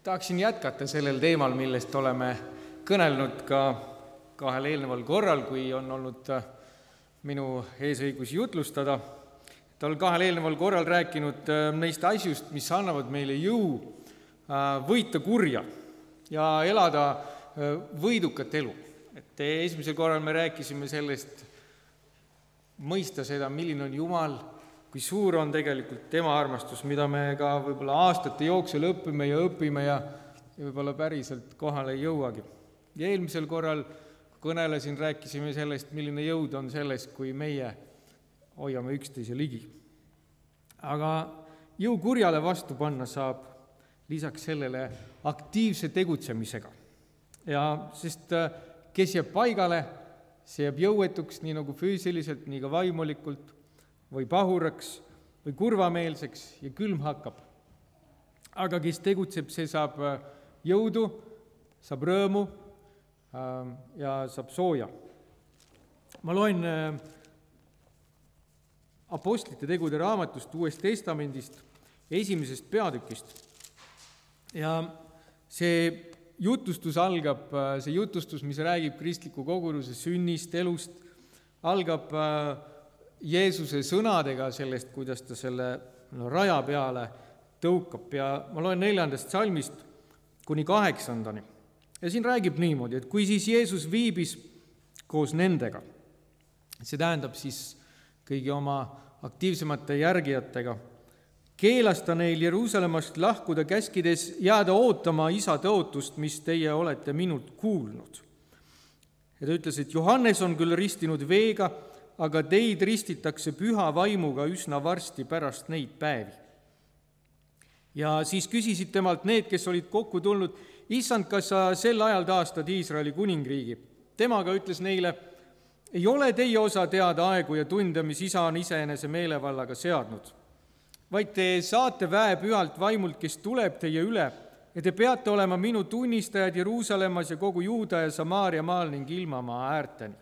Tahaksin jätkata sellel teemal, millest oleme kõnelnud ka kahel eelneval korral, kui on olnud minu eesõigus jutlustada. Olen kahel eelneval korral rääkinud neist asjust, mis annavad meile jõu võita kurja ja elada võidukat elu. Esimesel korral me rääkisime sellest, mõista seda, milline on Jumal, kui suur on tegelikult tema armastus, mida me ka võib-olla aastate jooksul õpime ja võib-olla päriselt kohale ei jõuagi. Ja eelmisel korral kõnelesin, rääkisime sellest, milline jõud on selles, kui meie hoiame üksteise ligi. Aga jõu kurjale vastu panna saab lisaks sellele aktiivse tegutsemisega. Ja sest kes jääb paigale, see jääb jõuetuks nii nagu füüsiliselt, nii ka vaimulikult, või pahuraks või kurvameelseks ja külm hakkab. Aga kes tegutseb, see saab jõudu, saab rõõmu ja saab sooja. Ma loen Apostlite tegude raamatust Uuest Testamendist 1. peatükist. Ja see jutustus algab, see jutustus, mis räägib kristliku koguduse sünnist, elust, algab Jeesuse sõnadega sellest, kuidas ta selle raja peale tõukab. Ja ma loen 4. salmist kuni 8. Ja siin räägib niimoodi, et kui siis Jeesus viibis koos nendega, see tähendab siis kõigi oma aktiivsemate järgijatega, keelas ta neil Jeruusalemmast lahkuda, käskides jääda ootama Isa tõotust, mis teie olete minult kuulnud. Ja ta ütles, et Johannes on küll ristinud veega, aga teid ristitakse püha vaimuga üsna varsti pärast neid päevi. Ja siis küsisid temalt need, kes olid kokku tulnud, issand, kas sa sel ajal taastad Iisraeli kuningriigi? Temaga ütles neile, ei ole teie osa teada aegu ja tunde, mis Isa on iseenese meelevallaga seadnud, vaid te saate väe pühalt vaimult, kes tuleb teie üle, ja te peate olema minu tunnistajad Jeruusalemmas ja kogu Juuda ja Samaaria maal ning ilmamaa äärteni.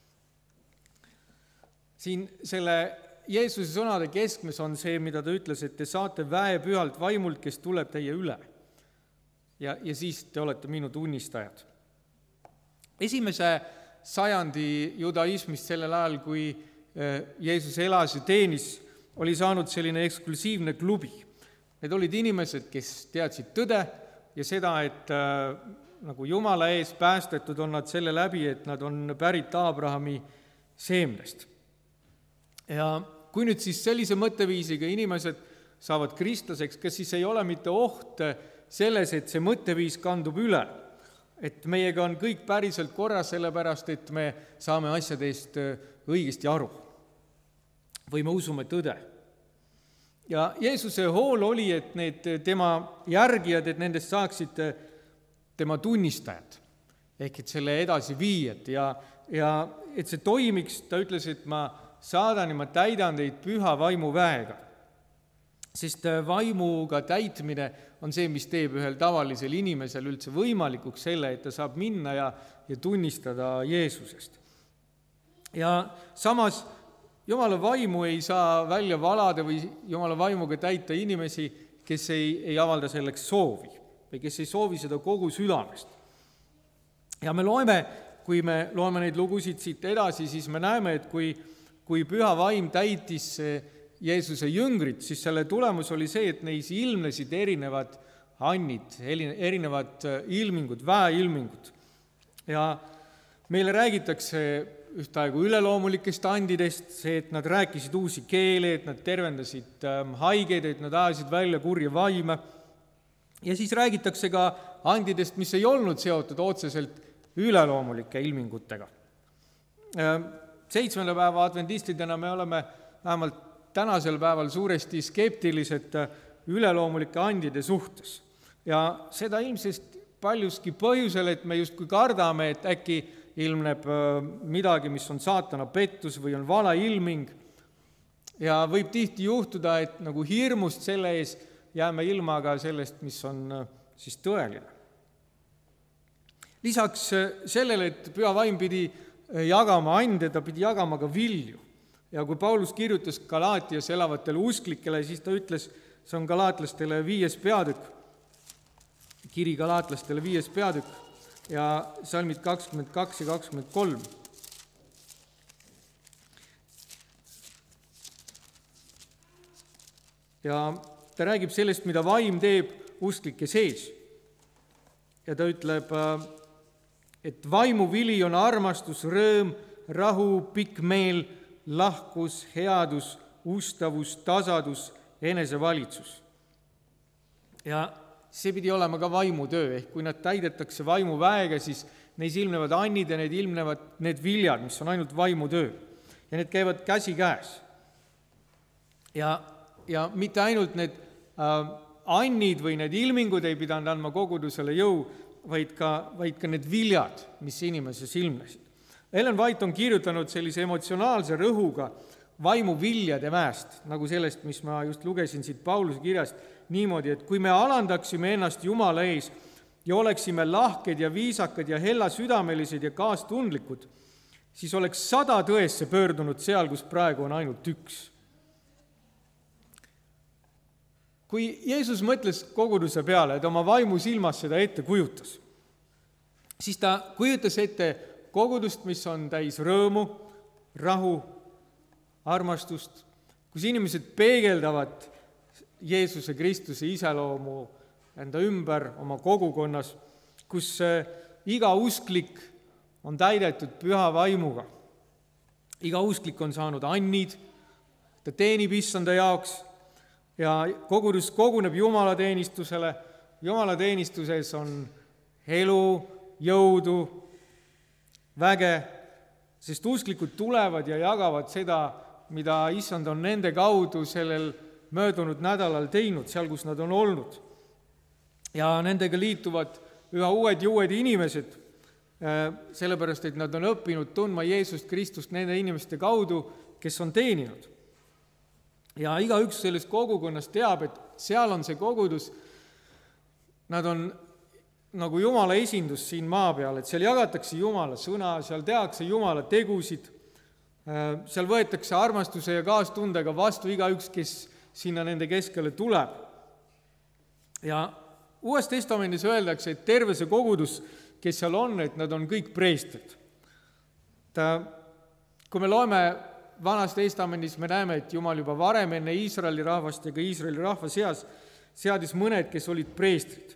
Siin selle Jeesuse sõnade keskmes on see, mida ta ütles, et te saate väe pühalt vaimult, kes tuleb teie üle. Ja siis te olete minu tunnistajad. 1. sajandi judaismist sellel ajal, kui Jeesus elas ja teenis, oli saanud selline eksklusiivne klubi. Need olid inimesed, kes teadsid tõde ja seda, et nagu Jumala ees päästetud on nad selle läbi, et nad on pärit Abrahami seemnest. Ja kui nüüd siis sellise mõtteviisiga inimesed saavad kristlaseks, kas siis ei ole mitte oht selles, et see mõtteviis kandub üle, et meiega on kõik päriselt korras, sellepärast et me saame asjadest õigesti aru või me usume tõde. Ja Jeesuse hool oli, et need tema järgijad, et nendest saaksid tema tunnistajad, ehk et selle edasi viijad ja et see toimiks, ta ütles, et ma saadan ja ma täidan teid püha vaimu väega. Sest vaimuga täitmine on see, mis teeb ühel tavalisel inimesel üldse võimalikuks selle, et ta saab minna ja tunnistada Jeesusest. Ja samas Jumala vaimu ei saa välja valada või Jumala vaimuga täita inimesi, kes ei avalda selleks soovi või kes ei soovi seda kogu südamest. Ja me loeme, kui me loeme neid lugusid siit edasi, siis me näeme, et kui püha vaim täitis Jeesuse jüngrid, siis selle tulemus oli see, et neis ilmnesid erinevad annid, erinevad ilmingud, väeilmingud. Ja meile räägitakse ühtaegu üleloomulikest andidest, see, et nad rääkisid uusi keele, et nad tervendasid haigeid, et nad ajasid välja kurja vaime. Ja siis räägitakse ka andidest, mis ei olnud seotud otseselt üleloomulike ilmingutega. 7. päeva adventistidena me oleme vähemalt tänasel päeval suuresti skeptilised üleloomulike andide suhtes. Ja seda ilmselt paljuski põhjusel, et me justkui kardame, et äkki ilmneb midagi, mis on saatana pettus või on valailming. Ja võib tihti juhtuda, et nagu hirmust selle ees jääme ilma ka sellest, mis on siis tõeline. Lisaks sellele, et püha vaim pidi jagama ande, ta pidi jagama ka vilju. Ja kui Paulus kirjutas Galaatias elavatele usklikele, siis ta ütles, see on galaatlastele 5. peatükk, kiri Galaatlastele 5. peatükk ja salmid 22 ja 23. Ja ta räägib sellest, mida vaim teeb usklike sees. Ja ta ütleb, et vaimu vili on armastus, rõõm, rahu, pikk meel, lahkus, headus, ustavus, tasadus, enesevalitsus. Ja see pidi olema ka vaimutöö, ehk kui nad täidetakse vaimuväega, siis neis ilmnevad annid ja need ilmnevad need viljad, mis on ainult vaimutöö. Ja need käivad käsi käes. Ja mitte ainult need annid või need ilmingud ei pidanud andma kogudusele jõu, vaid ka need viljad, mis inimeses ilmnesid. Ellen White on kirjutanud sellise emotsionaalse rõhuga vaimuviljade mäest, nagu sellest, mis ma just lugesin siit Pauluse kirjast, niimoodi, et kui me alandaksime ennast Jumala ees ja oleksime lahked ja viisakad ja hellasüdamelised ja kaastundlikud, siis oleks 100 tõesse pöördunud seal, kus praegu on ainult üks. Kui Jeesus mõtles koguduse peale, et oma vaimu silmas seda ette kujutas, siis ta kujutas ette kogudust, mis on täis rõõmu, rahu, armastust, kus inimesed peegeldavad Jeesuse Kristuse iseloomu enda ümber oma kogukonnas, kus iga usklik on täidetud püha vaimuga. Iga usklik on saanud annid, ta teenib issanda jaoks ja kogudus koguneb jumalateenistusele. Jumalateenistuses on elu, jõudu, väge, sest usklikud tulevad ja jagavad seda, mida issand on nende kaudu sellel möödunud nädalal teinud, seal, kus nad on olnud. Ja nendega liituvad üha uued ja uued inimesed, sellepärast, et nad on õppinud tundma Jeesust Kristust nende inimeste kaudu, kes on teeninud. Ja igaüks sellest kogukonnast teab, et seal on see kogudus, nad on nagu Jumala esindus siin maa peal, et seal jagatakse Jumala sõna, seal tehakse Jumala tegusid, seal võetakse armastuse ja kaastundega vastu igaüks, kes sinna nende keskele tuleb. Ja Uues Testamendis öeldakse, et terve see kogudus, kes seal on, et nad on kõik preestrid. Kui me loeme Vanas Testamendis, me näeme, et Jumal juba varem enne Iisraeli rahvast ja ka Iisraeli rahva seas seadis mõned, kes olid preestrid.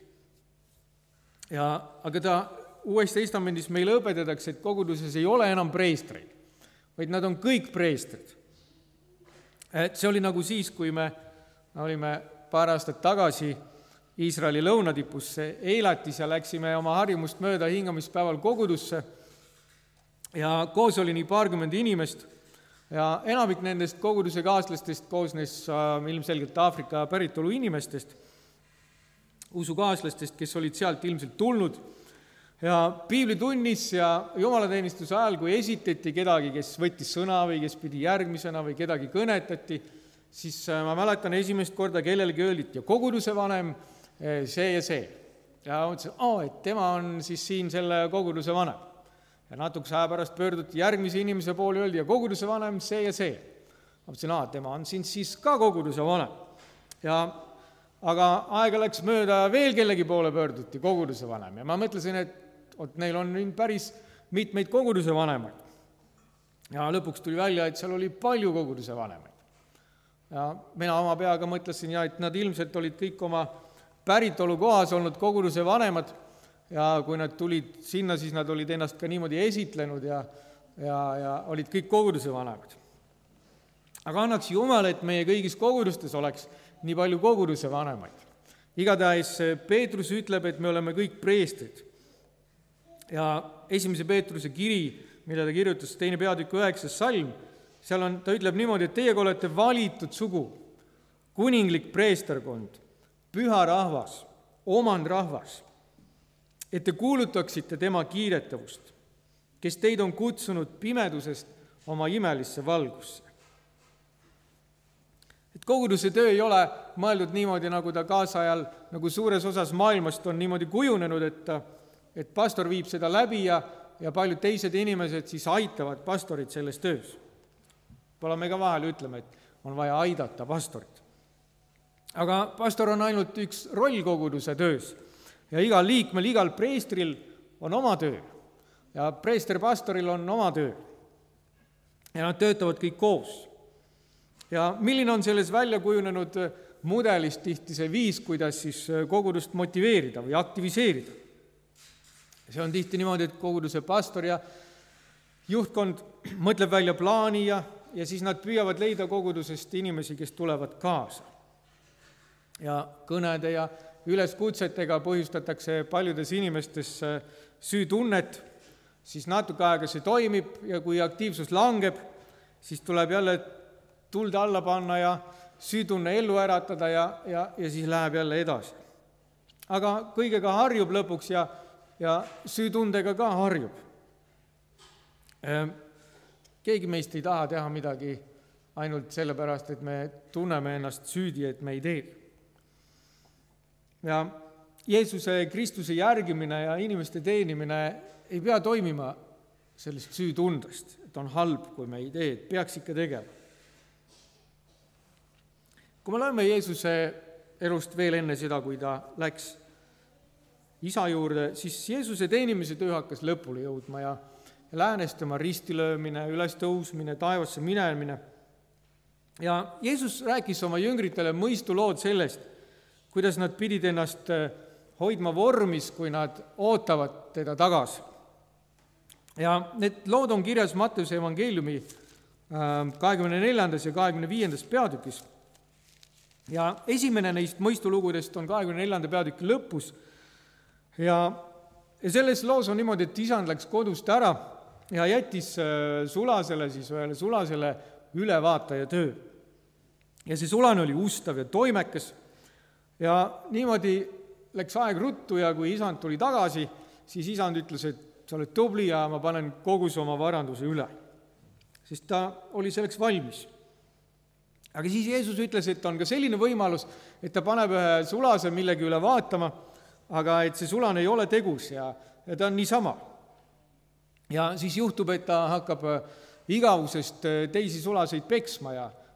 Aga ta Uues Testamendis meile õpetatakse, et koguduses ei ole enam preestreid, vaid nad on kõik preestrid. See oli nagu siis, kui me olime paar aastat tagasi Iisraeli lõunatipusse Eilatis ja läksime oma harjumust mööda hingamispäeval kogudusse ja koos oli nii 20 inimest ja enamik nendest koguduse kaaslastest koosnes ilmselgelt Aafrika päritolu inimestest, usukaaslastest, kes olid sealt ilmselt tulnud ja piiblitunnis ja jumalateenistuse ajal, kui esitati kedagi, kes võttis sõna või kes pidi järgmisena või kedagi kõnetati, siis ma mäletan esimest korda kellelegi öeldi, ja koguduse vanem see ja see. Ja mõtlesin, et tema on siis siin selle koguduse vanem. Ja natukese aja pärast pöörduti järgmise inimese poole, öeldi, ja koguduse vanem see ja see. Ma mõtlesin, tema on siin siis ka koguduse vanem. Aga aega läks mööda, veel kellegi poole pöörduti koguduse vanem. Ja ma mõtlesin, et neil on päris mitmeid koguduse vanemaid. Ja lõpuks tuli välja, et seal oli palju koguduse vanemaid. Ja mina oma peaga mõtlesin, et nad ilmselt olid kõik oma päritolu kohas olnud koguduse vanemad ja kui nad tulid sinna, siis nad olid ennast ka niimoodi esitlenud ja olid kõik koguduse vanemad. Aga annaks Jumal, et meie kõigis kogudustes oleks nii palju koguduse vanemaid. Igatahes Peetrus ütleb, et me oleme kõik preestrid. Ja 1. Peetruse kiri, mille ta kirjutas 2. peatükk 9. salm, seal ta ütleb niimoodi, et teiega olete valitud sugu, kuninglik preesterkond, püha rahvas, omandrahvas, et te kuulutaksite tema kiiretavust, kes teid on kutsunud pimedusest oma imelisse valgusse. Et koguduse töö ei ole mõeldud niimoodi, nagu ta kaasajal, nagu suures osas maailmast on niimoodi kujunenud, et pastor viib seda läbi ja paljud teised inimesed siis aitavad pastorit selles töös. Pole me ka vahel ütleme, et on vaja aidata pastorit. Aga pastor on ainult üks roll koguduse töös. Ja igal liikmel, igal preestril on oma töö ja preester-pastoril on oma töö. Ja nad töötavad kõik koos. Ja milline on selles välja kujunenud mudelist tihti see viis, kuidas siis kogudust motiveerida või aktiviseerida? See on tihti niimoodi, et koguduse pastor ja juhtkond mõtleb välja plaani ja siis nad püüavad leida kogudusest inimesi, kes tulevad kaasa. Ja kõnede ja üleskutsetega põhjustatakse paljudes inimestes süütunnet, siis natuke aega see toimib ja kui aktiivsus langeb, siis tuleb jälle tuld alla panna ja süütunne ellu äratada ja siis läheb jälle edasi. Aga kõigega harjub lõpuks ja süütundega ka harjub. Keegi meist ei taha teha midagi ainult sellepärast, et me tunneme ennast süüdi, et me ei tee. Ja Jeesuse Kristuse järgimine ja inimeste teenimine ei pea toimima sellest süütundest, et on halb, kui me ei tee, et peaks ikka tegema. Kui me loeme Jeesuse elust veel enne seda, kui ta läks isa juurde, siis Jeesuse teenimise töö hakkas lõpule jõudma ja läänes tema ristilöömine, üles tõusmine, taevasse minemine. Ja Jeesus rääkis oma jüngritele mõistulood sellest, kuidas nad pidid ennast hoidma vormis, kui nad ootavad teda tagasi. Ja need lood on kirjas Matteuse evangeeliumi 24. ja 25. peatükis. Ja esimene neist mõistulugudest on 24. peatüki lõpus. Ja selles loos on niimoodi, et isand läks kodust ära ja jättis ühele sulasele ülevaataja töö. Ja see sulane oli ustav ja toimekas. Ja niimoodi läks aeg ruttu ja kui isand tuli tagasi, siis isand ütles, et sa oled tubli ja ma panen kogu oma varanduse üle. Sest ta oli selleks valmis. Aga siis Jeesus ütles, et on ka selline võimalus, et ta paneb ühe sulase millegi üle vaatama, aga et see sulane ei ole tegus ja ta on niisama. Ja siis juhtub, et ta hakkab igavusest teisi sulaseid peksma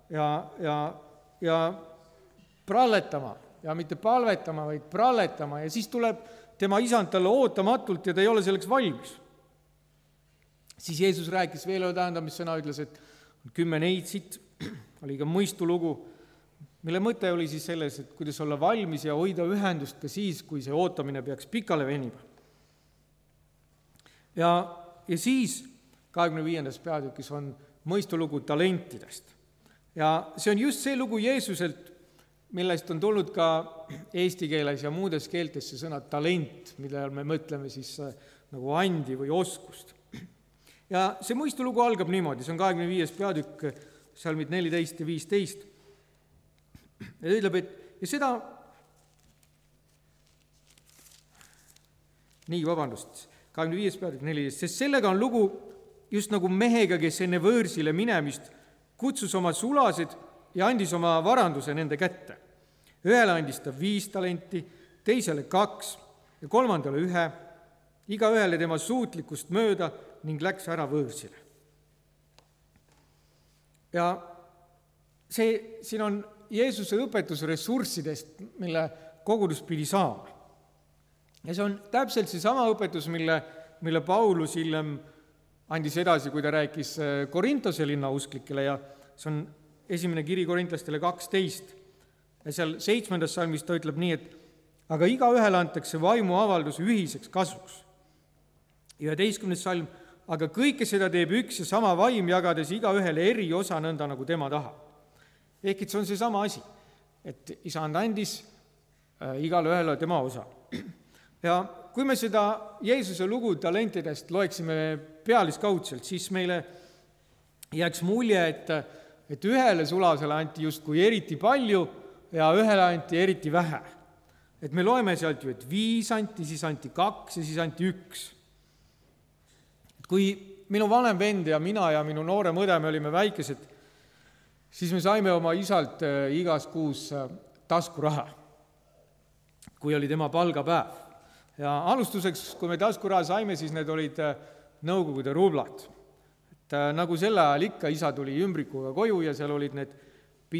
ja pralletama ja mitte palvetama, vaid pralletama ja siis tuleb tema isand talle ootamatult ja ta ei ole selleks valmis. Siis Jeesus rääkis veel mis sõna ütles, et 10 neitsit, oli ka mõistulugu, mille mõte oli siis selles, et kuidas olla valmis ja hoida ühendust ka siis, kui see ootamine peaks pikale venima. Ja siis 25. peatükis on mõistulugu talentidest. Ja see on just see lugu Jeesuselt, millest on tulnud ka eesti keeles ja muudes keeltes see sõna talent, mille me mõtleme siis nagu andi või oskust. Ja see mõistulugu algab niimoodi, see on 25. peatükk, salmid 14 ja 15. Ja ta ütleb, et seda, nii, 25. peatükk 14, sest sellega on lugu just nagu mehega, kes enne võõrsile minemist kutsus oma sulased ja andis oma varanduse nende kätte. Ühele andis ta 5 talenti, teisele 2 ja 3. 1, igaühele tema suutlikust mööda ning läks ära võõrsile. Ja siin on Jeesuse õpetus ressurssidest, mille kogudus pidi saama. Ja see on täpselt see sama õpetus, mille Paulus hiljem andis edasi, kui ta rääkis Korintose linna usklikele ja see on esimene kiri korintlastele 12. Ja seal 7. salmis ta ütleb nii, et aga igaühele antakse vaimu avaldus ühiseks kasuks. 11. salm, aga kõike seda teeb üks ja sama vaim, jagades igaühele eri osa nõnda, nagu tema tahab. Ehk et see on see sama asi, et isand andis igale ühele tema osa. Ja kui me seda Jeesuse lugu talentidest loeksime pealiskaudselt, siis meile jääks mulje, et ühele sulasele anti justkui eriti palju ja ühele anti eriti vähe. Et me loeme sealt ju, et 5 anti, siis anti 2 ja siis anti 1. Kui minu vanem vend ja mina ja minu noorem õde, me olime väikesed, siis me saime oma isalt igas kuus taskuraha, kui oli tema palgapäev. Ja alustuseks, kui me taskuraha saime, siis need olid Nõukogude rublad. Et nagu selle ajal ikka, isa tuli ümbrikuga koju ja seal olid need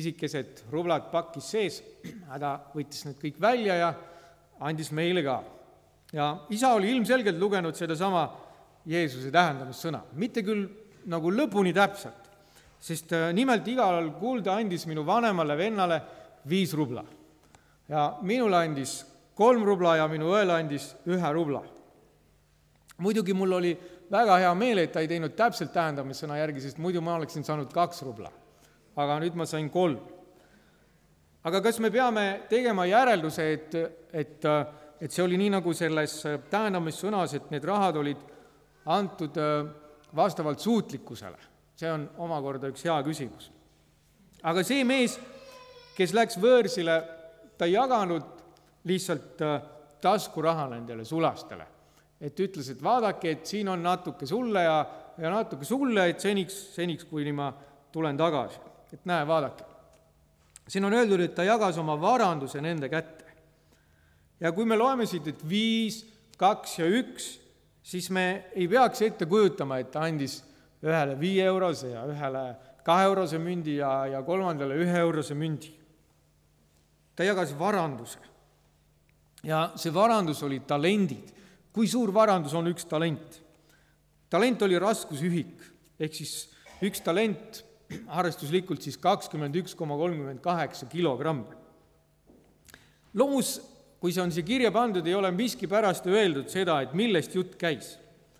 pisikesed rublad pakkis sees, ta võttis need kõik välja ja andis meile ka. Ja isa oli ilmselgelt lugenud sedasama Jeesuse tähendamissõna. Mitte küll nagu lõpuni täpselt, sest nimelt igal kuulda andis minu vanemale vennale 5 rubla. Ja minule andis 3 rubla ja minu õele andis 1 rubla. Muidugi mul oli väga hea meel, et ta ei teinud täpselt tähendamissõna järgi, sest muidu ma oleksin saanud 2 rubla. Aga nüüd ma sain 3. Aga kas me peame tegema järelduse, et see oli nii nagu selles tähendamissõnas, et need rahad olid antud vastavalt suutlikkusele? See on omakorda üks hea küsimus. Aga see mees, kes läks võõrsile, ta ei jaganud lihtsalt taskuraha nendele sulastele. Et ütles, et vaadake, et siin on natuke sulle ja natuke sulle, et seniks, kuni ma tulen tagasi. Et näe, vaadake. Siin on öeldud, et ta jagas oma varanduse nende kätte. Ja kui me loeme siit, et 5, 2 ja 1, siis me ei peaks ette kujutama, et ta andis ühele 5 eurose ja ühele 2 eurose mündi ja kolmandale 1 eurose mündi. Ta jagas varanduse. Ja see varandus oli talendid. Kui suur varandus on üks talent? Talent oli raskusühik, ehk siis üks talent arvestuslikult siis 21,38 kilogrammi. Loos, kui see on siia kirja pandud, ei ole miski pärast öeldud seda, et millest jutt käis.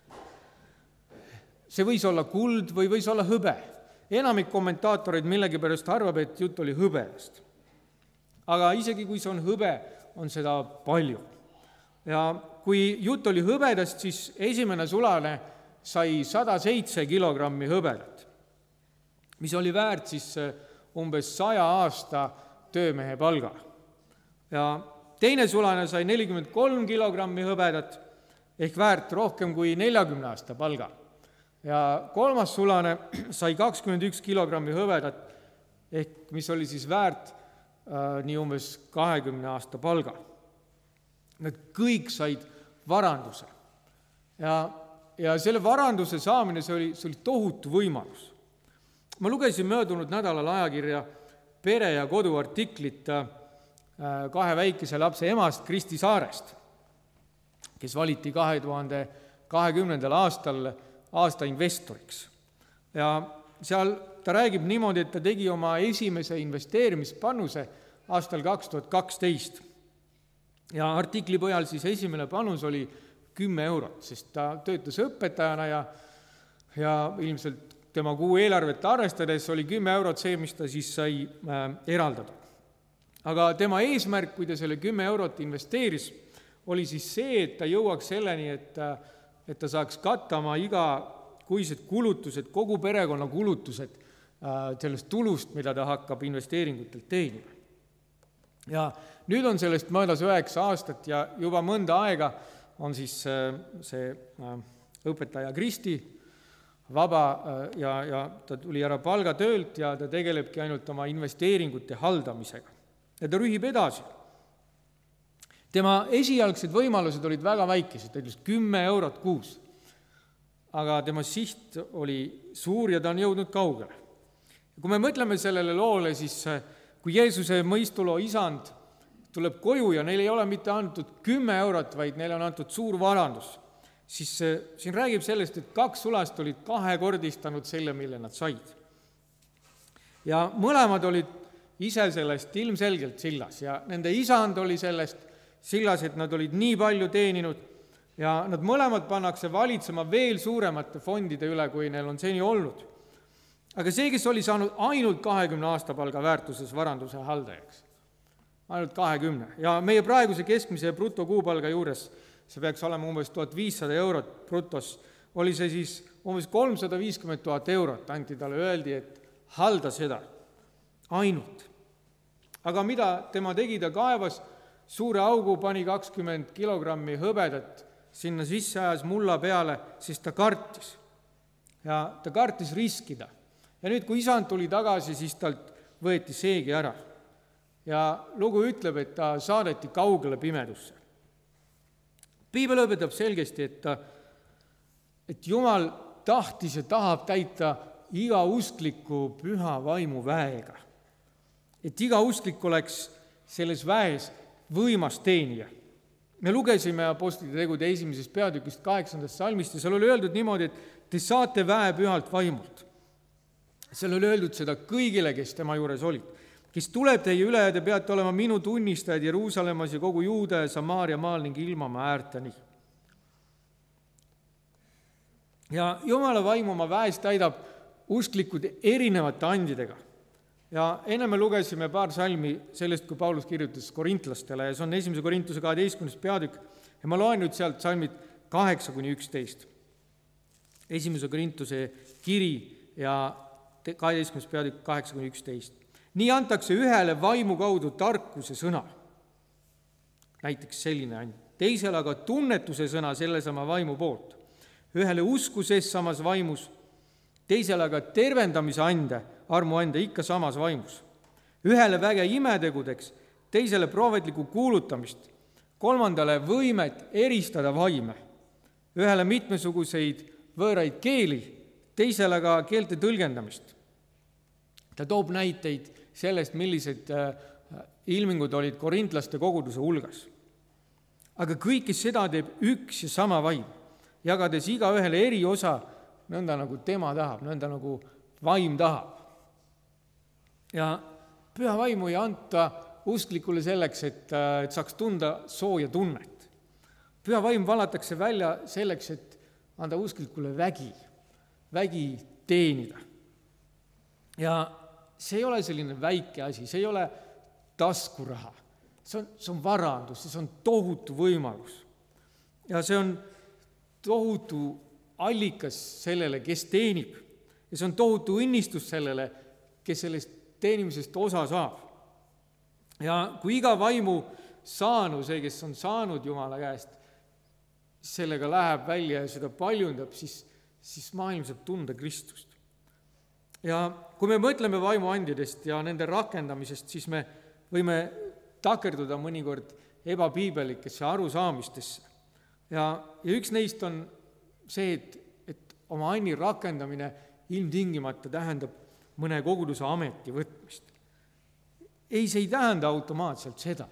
See võis olla kuld või võis olla hõbe. Enamik kommentaatoreid millegipärast arvab, et jutt oli hõbedast. Aga isegi kui see on hõbe, on seda palju. Ja kui jutt oli hõbedast, siis esimene sulane sai 107 kilogrammi hõbedat, mis oli väärt siis umbes 100 aasta töömehe palga. Ja teine sulane sai 43 kilogrammi hõbedat, ehk väärt rohkem kui 40 aasta palga. Ja kolmas sulane sai 21 kilogrammi hõbedat, ehk mis oli siis väärt nii umbes 20 aasta palga. Nad kõik said varanduse. Ja selle varanduse saamine, see oli tohutu võimalus. Ma lugesin möödunud nädalal ajakirja Pere ja kodu artiklit 2 väikese lapse emast Kristi Saarest, kes valiti 2020. aastal aasta investoriks. Ja seal ta räägib niimoodi, et ta tegi oma esimese investeerimispanuse aastal 2012. Ja artikli põhjal siis esimene panus oli 10 eurot, sest ta töötas õpetajana ja ilmselt tema kuu eelarvet arvestades oli 10 eurot see, mis ta siis sai eraldada. Aga tema eesmärk, kui ta selle 10 eurot investeeris, oli siis see, et ta jõuaks selleni, et ta saaks katta oma igakuised kulutused, kogu perekonna kulutused sellest tulust, mida ta hakkab investeeringutelt teenima. Ja nüüd on sellest möödas 9 aastat ja juba mõnda aega on siis see õpetaja Kristi vaba ja ta tuli ära palgatöölt ja ta tegelebki ainult oma investeeringute haldamisega. Ja ta rühib edasi. Tema esialgsed võimalused olid väga väikesed, ta ütles 10 eurot kuus. Aga tema siht oli suur ja ta on jõudnud kaugele. Kui me mõtleme sellele loole, siis kui Jeesuse mõistuloo isand tuleb koju ja neil ei ole mitte antud 10 eurot, vaid neil on antud suur varandus, siis siin räägib sellest, et 2 sulast olid 2-kordistanud selle, mille nad said. Ja mõlemad olid ise sellest ilmselgelt sillas ja nende isand oli sellest sillas, et nad olid nii palju teeninud ja nad mõlemad pannakse valitsema veel suuremate fondide üle, kui neil on seni olnud. Aga see, kes oli saanud ainult 20 aastapalga väärtuses varanduse haldajaks, ainult 20, ja meie praeguse keskmise brutokuupalga juures, see peaks olema umbes 1500 eurot brutos, oli see siis umbes 350 000 eurot, anti talle, öeldi, et halda seda, ainult. Aga mida tema tegi, ta kaevas suure augu, pani 20 kilogrammi hõbedat, sinna sisse ajas mulla peale, sest ta kartis. Ja ta kartis riskida. Ja nüüd, kui isand tuli tagasi, siis talt võeti seegi ära. Ja lugu ütleb, et ta saadeti kaugele pimedusse. Piibel õpetab selgesti, et Jumal tahtis ja tahab täita iga uskliku püha vaimu väega. Et iga usklik oleks selles väes võimas teenija. Me lugesime Apostlite tegude 1. peatükist 8. salmist ja seal oli öeldud niimoodi, et te saate väe pühalt vaimult. Seal oli öeldud seda kõigile, kes tema juures olid. Kes tuleb teie üle ja te peate olema minu tunnistajad Jeruusalemmas ja kogu Juuda ja Samaaria maal ning ilmamaa äärteni. Ja Jumala vaim oma väes täidab usklikud erinevate andidega. Ja enne me lugesime paar salmi sellest, kui Paulus kirjutas korintlastele ja see on 1. Korintuse 12. peatükk ja ma loen nüüd sealt salmid 8-11. 1. Korintuse kiri ja 12. peatükk 8-11. Nii antakse ühele vaimu kaudu tarkuse sõna, näiteks selline and, teisele aga tunnetuse sõna sellesama vaimu poolt, ühele usku sees samas vaimus, teisele aga tervendamise ande, armuande ikka samas vaimus, ühele väge imetegudeks, teisele prohvetlikku kuulutamist, kolmandale võimet eristada vaime, ühele mitmesuguseid võõraid keeli, teisele aga keelte tõlgendamist. Ta toob näiteid sellest, millised ilmingud olid korintlaste koguduse hulgas. Aga kõike seda teeb üks ja sama vaim, jagades igaühele eri osa, nõnda nagu tema tahab, nõnda nagu vaim tahab. Ja püha vaimu ei anta usklikule selleks, et saaks tunda sooja tunnet. Püha vaim valatakse välja selleks, et anda usklikule vägi teenida. Ja see ei ole selline väike asi, see ei ole taskuraha. See on varandus, see on tohutu võimalus. Ja see on tohutu allikas sellele, kes teenib. Ja see on tohutu õnnistus sellele, kes sellest teenimisest osa saab. Ja kui iga vaimu saanu, see, kes on saanud Jumala käest, sellega läheb välja ja seda paljundab, siis maailm saab tunda Kristust. Ja kui me mõtleme vaimuandidest ja nende rakendamisest, siis me võime takerduda mõnikord ebapiibelikesse arusaamistesse. Ja üks neist on see, et oma anni rakendamine ilmtingimata tähendab mõne koguduse ameti võtmist. Ei, see ei tähenda automaatselt seda.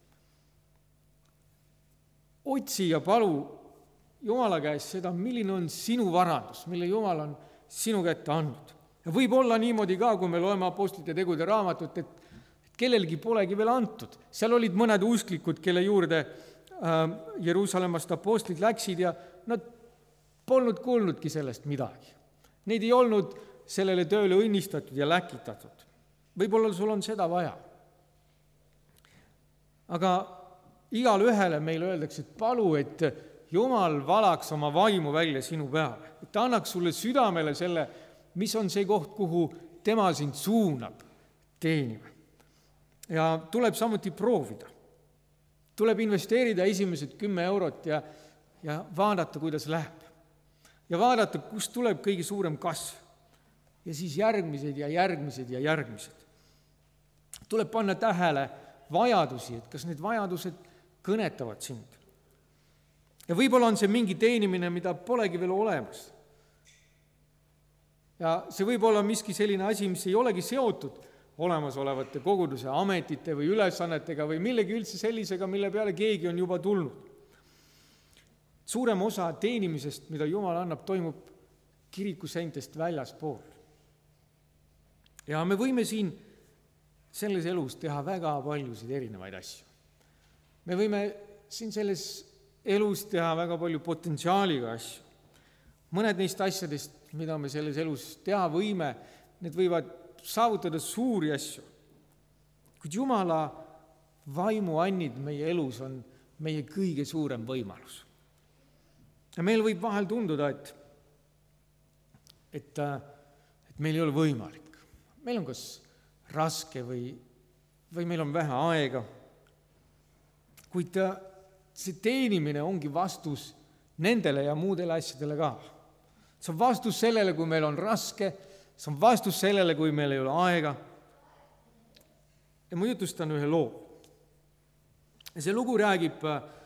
Otsi ja palu Jumala käest seda, milline on sinu varandus, mille Jumal on sinu kätte andnud. Ja võib olla niimoodi ka, kui me loeme Apostlite tegude raamatut, et kellelgi polegi veel antud. Seal olid mõned usklikud, kelle juurde Jeruusalemmast apostlid läksid ja nad polnud kuulnudki sellest midagi. Neid ei olnud sellele tööle õnnistatud ja läkitatud. Võib-olla sul on seda vaja. Aga igale ühele meile öeldakse, et palu, et Jumal valaks oma vaimu välja sinu peale. Et ta annaks sulle südamele selle, mis on see koht, kuhu tema sind suunab teenima. Ja tuleb samuti proovida. Tuleb investeerida esimesed 10 eurot ja vaadata, kuidas läheb. Ja vaadata, kust tuleb kõige suurem kasv. Ja siis järgmised ja järgmised ja järgmised. Tuleb panna tähele vajadusi, et kas need vajadused kõnetavad sind. Ja võib-olla on see mingi teenimine, mida polegi veel olemas. Ja see võib olla miski selline asi, mis ei olegi seotud olemasolevate koguduse ametite või ülesannetega või millegi üldse sellisega, mille peale keegi on juba tulnud. Suurem osa teenimisest, mida Jumal annab, toimub kirikuseintest väljaspool. Ja me võime siin selles elus teha väga paljusid erinevaid asju. Me võime siin selles elus teha väga palju potentsiaaliga asju. Mõned neist asjadest, mida me selles elus teha võime, need võivad saavutada suuri asju. Kuid Jumala vaimuannid meie elus on meie kõige suurem võimalus. Ja meil võib vahel tunduda, et meil ei ole võimalik. Meil on kas raske või meil on vähe aega. Kuid see teenimine ongi vastus nendele ja muudele asjadele ka. See on vastus sellele, kui meil on raske, see on vastus sellele, kui meil ei ole aega. Ja ma jutustan ühe loo. Ja see lugu räägib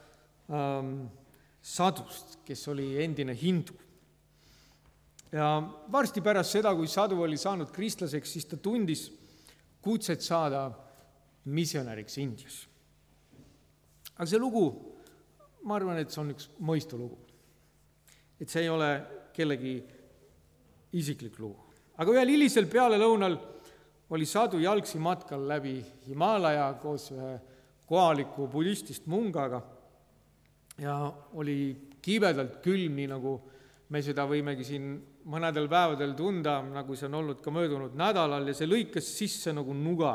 sadust, kes oli endine hindu. Ja varsti pärast seda, kui sadu oli saanud kristlaseks, siis ta tundis kutset saada misionäriks Indias. Aga see lugu ma arvan, et see on üks mõistulugu. Et see ei ole kellegi isiklik lugu. Aga ühel hilisel pealelõunal oli sadu jalgsi matkal läbi Himaalaja koos ühe kohaliku budistist mungaga ja oli kibedalt külm, nii nagu me seda võimegi siin mõnedel päevadel tunda, nagu see on olnud ka möödunud nädalal, ja see lõikas sisse nagu nuga.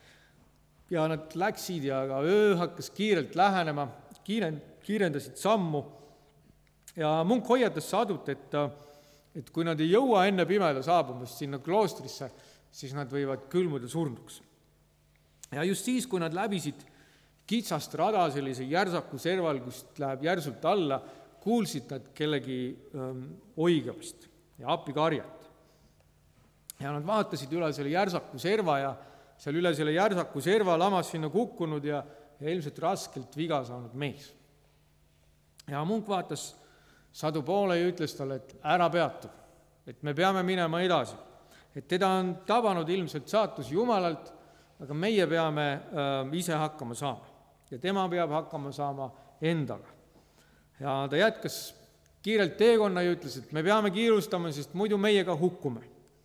Ja nad läksid ja ka öö hakkas kiirelt lähenema, kiirendasid sammu ja munk hoiatas sadut, et kui nad ei jõua enne pimeda saabumist sinna kloostrisse, siis nad võivad külmuda surnuks. Ja just siis, kui nad läbisid kitsast rada sellise järsaku serval, kust läheb järsult alla, kuulsid nad kellegi oigamist ja appikarjet. Ja nad vaatasid üle selle järsaku serva ja seal üle selle järsaku serva lamas sinna kukkunud ja ilmselt raskelt viga saanud mees. Ja munk vaatas sadu poole ja ütles talle, et ära peatu, et me peame minema edasi. Et teda on tabanud ilmselt saatus Jumalalt, aga meie peame ise hakkama saama. Ja tema peab hakkama saama endaga. Ja ta jätkas kiirelt teekonna ja ütles, et me peame kiirustama, sest muidu meie ka hukkume.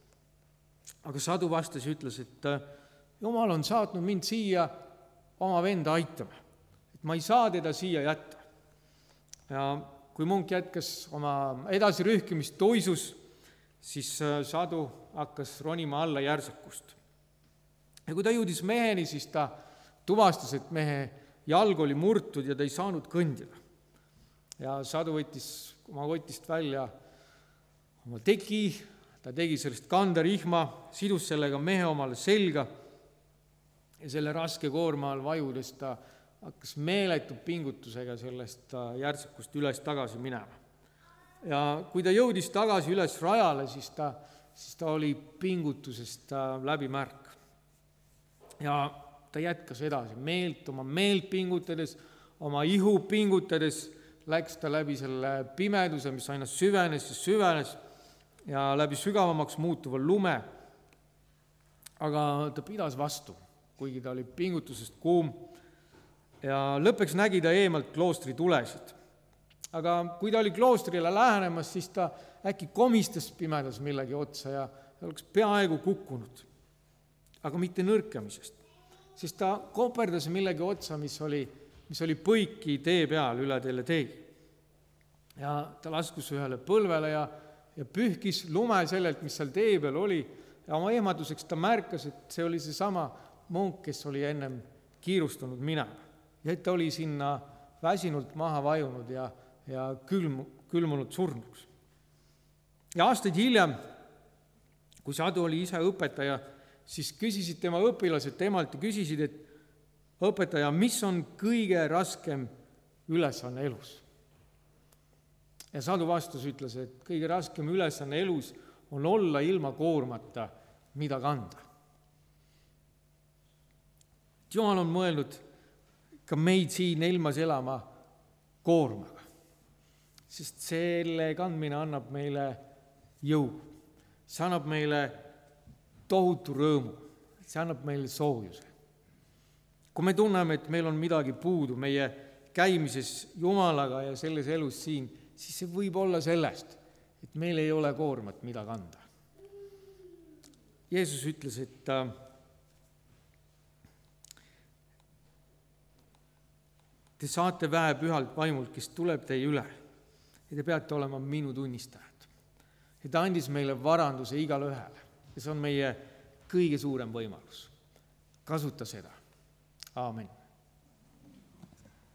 Aga sadu vastas ja ütles, et Jumal on saatnud mind siia oma venda aitama. Et ma ei saa teda siia jätta. Ja kui munk jätkas oma edasirühkimist toisus, siis sadu hakkas ronima alla järsakust. Ja kui ta jõudis meheni, siis ta tuvastas, et mehe jalg oli murtud ja ta ei saanud kõndida. Ja sadu võttis oma kotist välja oma teki, ta tegi sellest kanderihma, sidus sellega mehe omale selga ja selle raske koorma all vajudes ta hakkas meeletu pingutusega sellest järsakust üles tagasi minema. Ja kui ta jõudis tagasi üles rajale, siis ta oli pingutusest läbi märk. Ja ta jätkas edasi oma meelt pingutades, oma ihu pingutades, läks ta läbi selle pimeduse, mis aina süvenes ja süvenes ja läbi sügavamaks muutuva lume. Aga ta pidas vastu, kuigi ta oli pingutusest kuum ja lõppeks nägi ta eemalt kloostri tulesid. Aga kui ta oli kloostrile lähenemas, siis ta äkki komistas pimedas millegi otsa ja oleks peaaegu kukkunud. Aga mitte nõrkamisest, sest ta koperdas millegi otsa, mis oli põiki tee peal üle teele tee. Ja ta laskus ühele põlvele ja pühkis lume sellelt, mis seal tee peal oli. Ja oma ehmatuseks ta märkas, et see oli seesama munk, kes oli ennem kiirustunud minema. Ja et ta oli sinna väsinult maha vajunud ja külmunud surnuks. Ja aastaid hiljem, kui sadu oli ise õpetaja, siis küsisid tema õpilased temalt ja küsisid, et õpetaja, mis on kõige raskem ülesanne elus? Ja sadu vastus ütles, et kõige raskem ülesanne elus on olla ilma koormata, mida kanda. Jumal on mõelnud ka meid siin ilmas elama koormaga, sest selle kandmine annab meile jõu. See annab meile tohutu rõõmu, see annab meile soojuse. Kui me tunneme, et meil on midagi puudu meie käimises Jumalaga ja selles elus siin, siis see võib olla sellest, et meil ei ole koormat, mida kanda. Jeesus ütles, et te saate väepühalt vaimult, kes tuleb teie üle ja te peate olema minu tunnistajad. Ja ta andis meile varanduse igale ühele ja see on meie kõige suurem võimalus. Kasuta seda. Aamen.